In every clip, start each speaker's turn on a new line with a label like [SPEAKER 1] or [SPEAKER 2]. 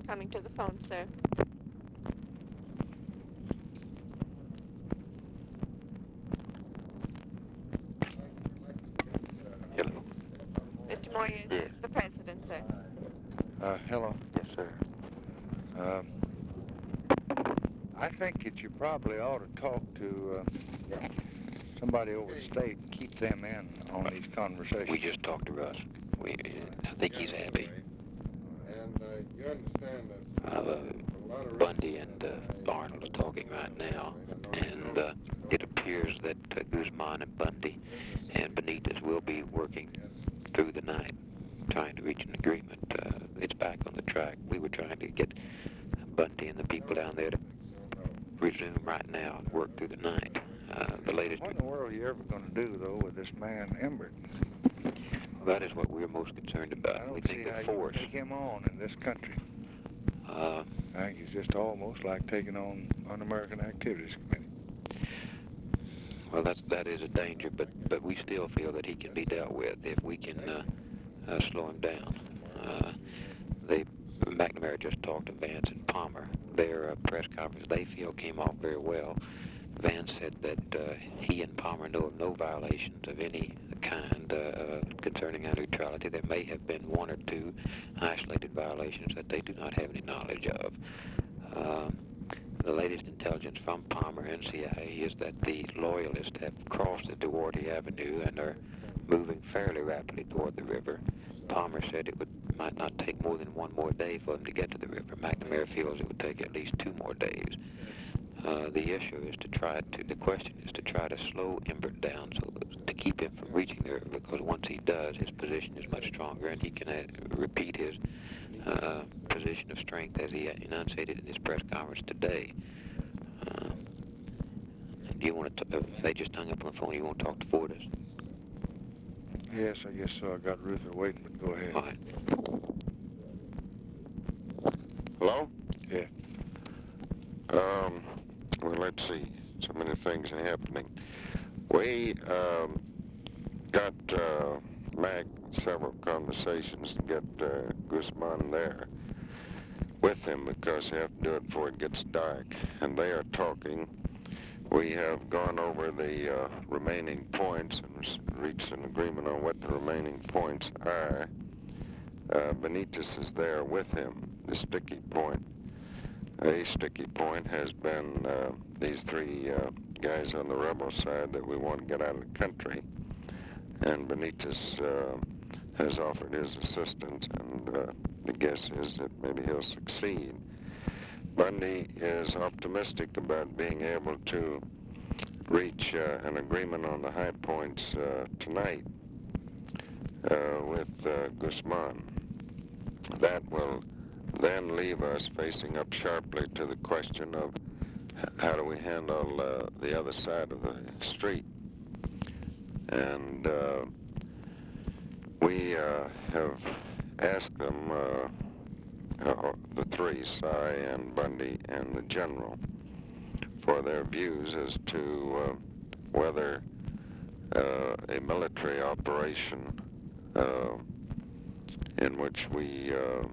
[SPEAKER 1] coming to the phone, sir.
[SPEAKER 2] Hello.
[SPEAKER 1] Mr. Moyer,
[SPEAKER 2] Yes.
[SPEAKER 1] the president, sir.
[SPEAKER 3] Hello.
[SPEAKER 2] Yes, sir.
[SPEAKER 3] I think that you probably ought to talk to somebody over the state and keep them in on these conversations.
[SPEAKER 2] We just talked to Russ. I think he's happy.
[SPEAKER 4] And you understand that
[SPEAKER 2] Bundy and Arnold are talking right now, and it appears that Guzman and Bundy and Benitez will be working through the night, trying to reach an agreement. It's back on the track. We were trying to get Bundy and the people down there to resume right now and work through the night. The latest...
[SPEAKER 3] What in the world are you ever going to do, though, with this man, Embert?
[SPEAKER 2] Well, that is what we're most concerned about.
[SPEAKER 3] I don't
[SPEAKER 2] We
[SPEAKER 3] see
[SPEAKER 2] think
[SPEAKER 3] how
[SPEAKER 2] the
[SPEAKER 3] you
[SPEAKER 2] force...
[SPEAKER 3] take him on in this country.
[SPEAKER 2] Uh,
[SPEAKER 3] I think he's just almost like taking on Un-American Activities Committee.
[SPEAKER 2] well, that is a danger, but we still feel that he can be dealt with if we can slow him down. McNamara just talked to Vance and Palmer. Their press conference, they feel, came off very well. Vance said that he and Palmer know of no violations of any kind concerning our neutrality. There may have been one or two isolated violations that they do not have any knowledge of. The latest intelligence from Palmer and CIA is that the loyalists have crossed the Duarte Avenue and are moving fairly rapidly toward the river. Palmer said it might not take more than one more day for them to get to the river. McNamara feels it would take at least 2 more days. The issue is the question is to try to slow Embert down to keep him from reaching the river, because once he does, his position is much stronger and he can repeat his position of strength as he enunciated in his press conference today. Do you want to, they just hung up on the phone, you want to talk to Fortas?
[SPEAKER 3] Yes, I guess so. I got Ruther waiting, but go ahead.
[SPEAKER 2] All right.
[SPEAKER 4] Hello?
[SPEAKER 3] Yeah.
[SPEAKER 4] Well, let's see. So many things are happening. We got Mac several conversations to get Guzman there with him, because you have to do it before it gets dark. And they are talking. We have gone over the remaining points and reached an agreement on what the remaining points are. Benitez is there with him. The sticky point. A sticky point has been these 3 guys on the rebel side that we want to get out of the country. And Benitez has offered his assistance, and the guess is that maybe he'll succeed. Bundy is optimistic about being able to reach an agreement on the high points tonight with Guzman. That will then leave us facing up sharply to the question of how do we handle the other side of the street. And we have asked them, the 3, Sy and Bundy and the General, for their views as to whether a military operation in which we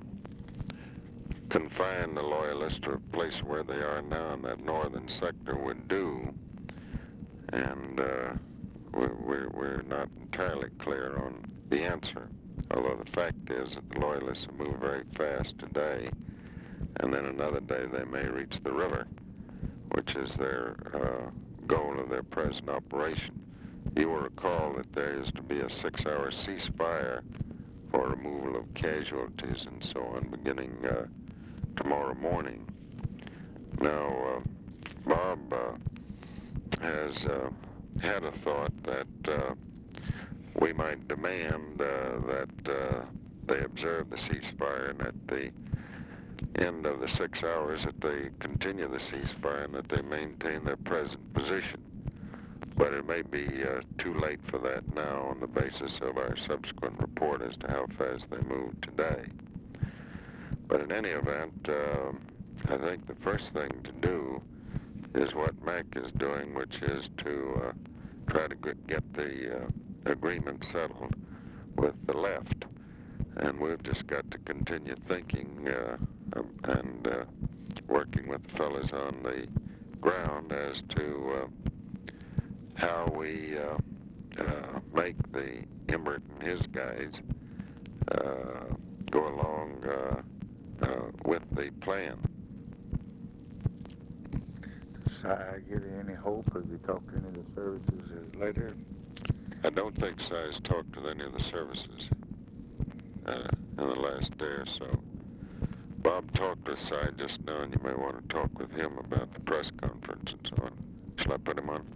[SPEAKER 4] confine the loyalists to a place where they are now in that northern sector would do. And we're not entirely clear on the answer, although the fact is that the loyalists have moved very fast today, and then another day they may reach the river, which is their goal of their present operation. You will recall that there is to be a 6-hour ceasefire for removal of casualties and so on beginning tomorrow morning. Now, Bob has had a thought that we might demand that they observe the ceasefire, and at the end of the 6 hours that they continue the ceasefire and that they maintain their present position. But it may be too late for that now on the basis of our subsequent report as to how fast they move today. But in any event, I think the first thing to do is what Mac is doing, which is to try to get the agreement settled with the left. And we've just got to continue thinking and working with the fellas on the ground as to how we make the Imbert and his guys go along with the plan.
[SPEAKER 3] Does I give you any hope? Have you talked to any of the services later?
[SPEAKER 4] I don't think Si's talked to any of the services in the last day or so. Bob talked to Si just now, and you may want to talk with him about the press conference and so on. Shall I put him on?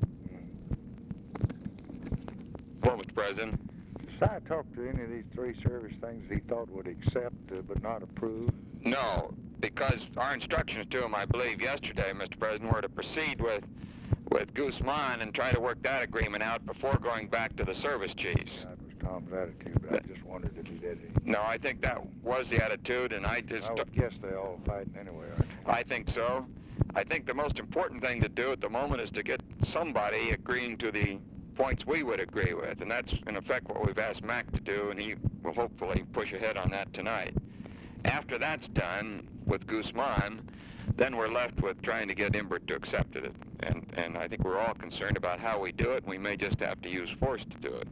[SPEAKER 5] Well, Mr. President.
[SPEAKER 3] Does I talk to any of these three service things he thought would accept but not approve?
[SPEAKER 5] No, because our instructions to him, I believe, yesterday, Mr. President, were to proceed with Guzman and try to work that agreement out before going back to the service chiefs.
[SPEAKER 3] Yeah, that was Tom's attitude, but I just wondered if he did it.
[SPEAKER 5] No, I think that was the attitude, and I
[SPEAKER 3] would guess they all fighting anyway, aren't they?
[SPEAKER 5] I think so. I think the most important thing to do at the moment is to get somebody agreeing to the points we would agree with, and that's in effect what we've asked Mac to do, and he will hopefully push ahead on that tonight. After that's done with Guzman, then we're left with trying to get Imbert to accept it, and I think we're all concerned about how we do it, and we may just have to use force to do it.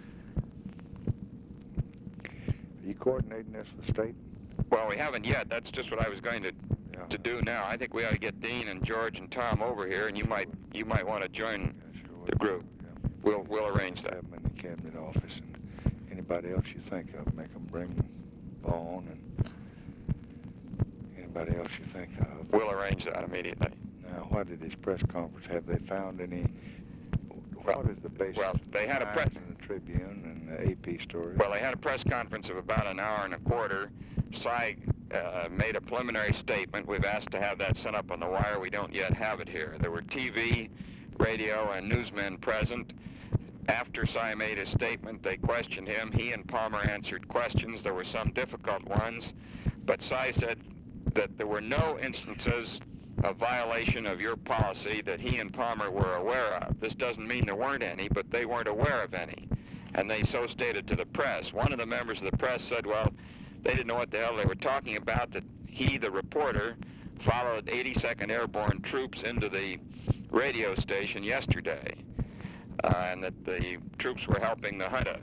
[SPEAKER 3] Are you coordinating this with the state?
[SPEAKER 5] Well, we haven't yet. That's just what I was going to do now. I think we ought to get Dean and George and Tom over here, and you might want to join the group. Yeah. We'll arrange that.
[SPEAKER 3] Have them in the cabinet office, and anybody else you think of, make them bring Vaughn, and anybody else you think of.
[SPEAKER 5] We'll arrange that immediately.
[SPEAKER 3] Now, what did his press conference? Have they found any? What is the basis?
[SPEAKER 5] Well, they had a press
[SPEAKER 3] in the Tribune and the AP story.
[SPEAKER 5] Well, they had a press conference of about an hour and a quarter. Si made a preliminary statement. We've asked to have that sent up on the wire. We don't yet have it here. There were TV, radio, and newsmen present. After Si made his statement, they questioned him. He and Palmer answered questions. There were some difficult ones, but Si said that there were no instances of violation of your policy that he and Palmer were aware of. This doesn't mean there weren't any, but they weren't aware of any, and they so stated to the press. One of the members of the press said, well, they didn't know what the hell they were talking about, that he, the reporter, followed 82nd Airborne troops into the radio station yesterday, and that the troops were helping the junta.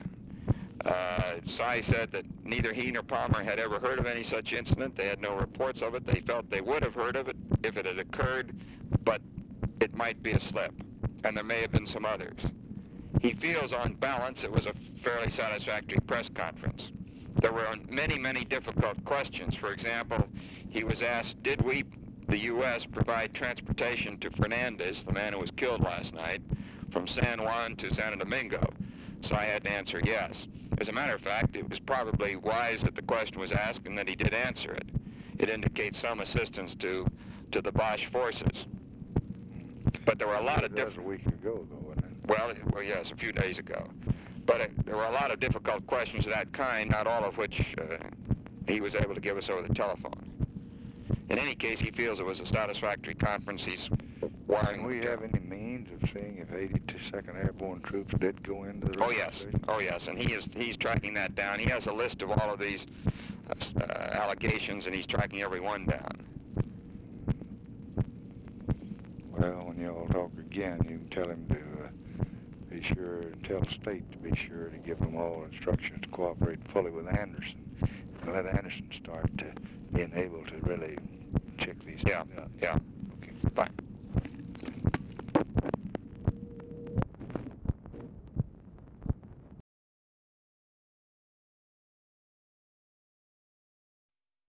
[SPEAKER 5] Si said that neither he nor Palmer had ever heard of any such incident. They had no reports of it. They felt they would have heard of it if it had occurred, but it might be a slip, and there may have been some others. He feels on balance it was a fairly satisfactory press conference. There were many, many difficult questions. For example, he was asked, did we, the U.S., provide transportation to Fernandez, the man who was killed last night, from San Juan to Santo Domingo? So I had to answer yes. As a matter of fact, it was probably wise that the question was asked and that he did answer it. It indicates some assistance to the Bosch forces. But there were a lot of
[SPEAKER 3] That was a week ago, though, wasn't it?
[SPEAKER 5] Well, yes, a few days ago. But there were a lot of difficult questions of that kind, not all of which he was able to give us over the telephone. In any case, he feels it was a satisfactory conference. He's wiring.
[SPEAKER 3] Do we have any means of seeing if 82nd Airborne troops did go into the
[SPEAKER 5] Oh yes, and he's tracking that down. He has a list of all of these allegations, and he's tracking every one down.
[SPEAKER 3] Well, when you all talk again, you can tell him to be sure, and tell the state to be sure to give them all instructions to cooperate fully with Anderson. And let Anderson start to being able to really check these things out.
[SPEAKER 5] Yeah.